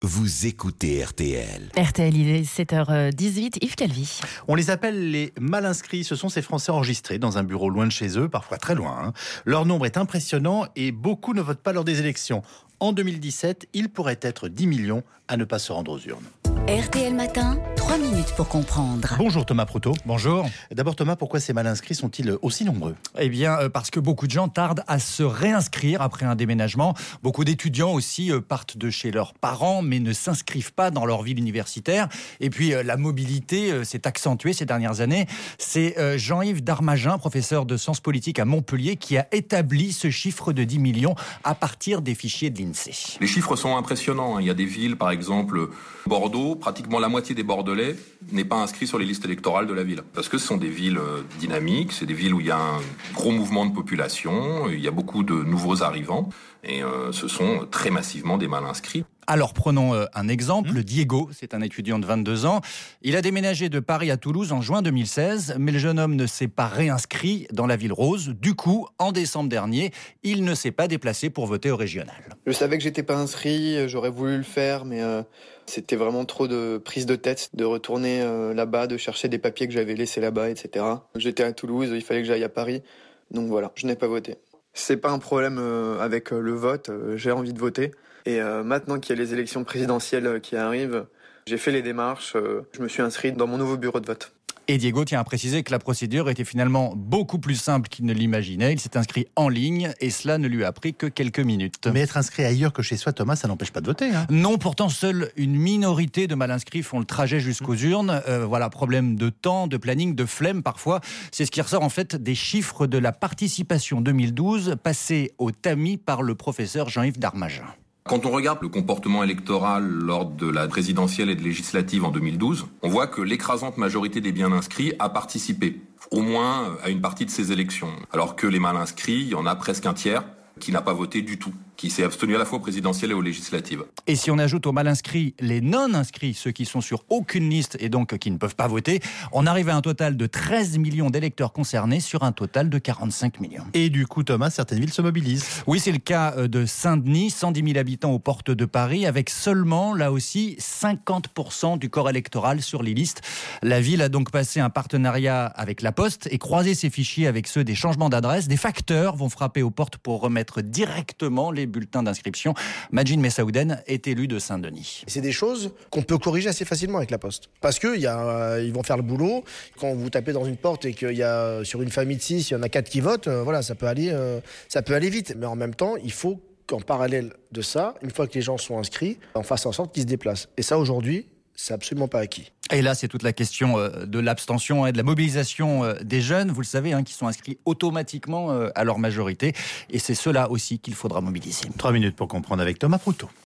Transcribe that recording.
Vous écoutez RTL. RTL, il est 7h18, Yves Calvi. On les appelle les mal inscrits. Ce sont ces Français enregistrés dans un bureau loin de chez eux, parfois très loin. Leur nombre est impressionnant et beaucoup ne votent pas lors des élections. En 2017, il pourrait être 10 millions à ne pas se rendre aux urnes. RTL Matin, 3 minutes pour comprendre. Bonjour Thomas Proutot. Bonjour. D'abord Thomas, pourquoi ces mal inscrits sont-ils aussi nombreux ? Eh bien, parce que beaucoup de gens tardent à se réinscrire après un déménagement. Beaucoup d'étudiants aussi partent de chez leurs parents, mais ne s'inscrivent pas dans leur ville universitaire. Et puis, la mobilité s'est accentuée ces dernières années. C'est Jean-Yves Darmagin, professeur de sciences politiques à Montpellier, qui a établi ce chiffre de 10 millions à partir des fichiers de l'INSEE. Les chiffres sont impressionnants. Il y a des villes, par exemple Bordeaux, pratiquement la moitié des Bordelais n'est pas inscrit sur les listes électorales de la ville. Parce que ce sont des villes dynamiques, c'est des villes où il y a un gros mouvement de population, il y a beaucoup de nouveaux arrivants, et ce sont très massivement des mal inscrits. Alors prenons un exemple, Diego, c'est un étudiant de 22 ans. Il a déménagé de Paris à Toulouse en juin 2016, mais le jeune homme ne s'est pas réinscrit dans la ville rose. Du coup, en décembre dernier, il ne s'est pas déplacé pour voter au régional. Je savais que j'étais pas inscrit, j'aurais voulu le faire, mais c'était vraiment trop de prise de tête de retourner là-bas, de chercher des papiers que j'avais laissés là-bas, etc. J'étais à Toulouse, il fallait que j'aille à Paris, donc voilà, je n'ai pas voté. C'est pas un problème avec le vote, j'ai envie de voter. Et maintenant qu'il y a les élections présidentielles qui arrivent, j'ai fait les démarches, je me suis inscrit dans mon nouveau bureau de vote. Et Diego tient à préciser que la procédure était finalement beaucoup plus simple qu'il ne l'imaginait. Il s'est inscrit en ligne et cela ne lui a pris que quelques minutes. Mais être inscrit ailleurs que chez soi, Thomas, ça n'empêche pas de voter. Non, pourtant seule une minorité de mal inscrits font le trajet jusqu'aux urnes. Voilà, problème de temps, de planning, de flemme parfois. C'est ce qui ressort en fait des chiffres de la participation 2012 passés au tamis par le professeur Jean-Yves Darmagin. Quand on regarde le comportement électoral lors de la présidentielle et de législative en 2012, on voit que l'écrasante majorité des bien inscrits a participé, au moins à une partie de ces élections. Alors que les mal inscrits, il y en a presque un tiers qui n'a pas voté du tout, qui s'est abstenu à la fois aux présidentielles et aux législatives. Et si on ajoute aux mal inscrits les non inscrits, ceux qui sont sur aucune liste et donc qui ne peuvent pas voter, on arrive à un total de 13 millions d'électeurs concernés sur un total de 45 millions. Et du coup, Thomas, certaines villes se mobilisent. Oui, c'est le cas de Saint-Denis, 110 000 habitants aux portes de Paris, avec seulement, là aussi, 50% du corps électoral sur les listes. La ville a donc passé un partenariat avec La Poste et croisé ses fichiers avec ceux des changements d'adresse. Des facteurs vont frapper aux portes pour remettre directement les bulletins d'inscription. Majid Messaouden est élu de Saint-Denis. C'est des choses qu'on peut corriger assez facilement avec La Poste. Parce qu'ils vont faire le boulot. Quand vous tapez dans une porte et qu'il y a sur une famille de 6, il y en a 4 qui votent, voilà, ça peut aller vite. Mais en même temps, il faut qu'en parallèle de ça, une fois que les gens sont inscrits, on fasse en sorte qu'ils se déplacent. Et ça, aujourd'hui, c'est absolument pas acquis. Et là, c'est toute la question de l'abstention et de la mobilisation des jeunes, vous le savez, qui sont inscrits automatiquement à leur majorité. Et c'est ceux-là aussi qu'il faudra mobiliser. 3 minutes pour comprendre avec Thomas Proutot.